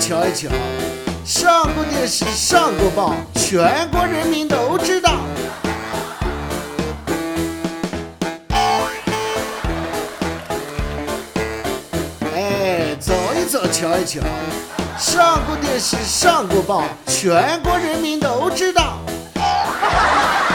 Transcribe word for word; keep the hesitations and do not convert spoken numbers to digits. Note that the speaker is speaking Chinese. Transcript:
瞧一瞧，上过电视上过报，全国人民都知道。哎，走一走瞧一瞧，上过电视上过报，全国人民都知道。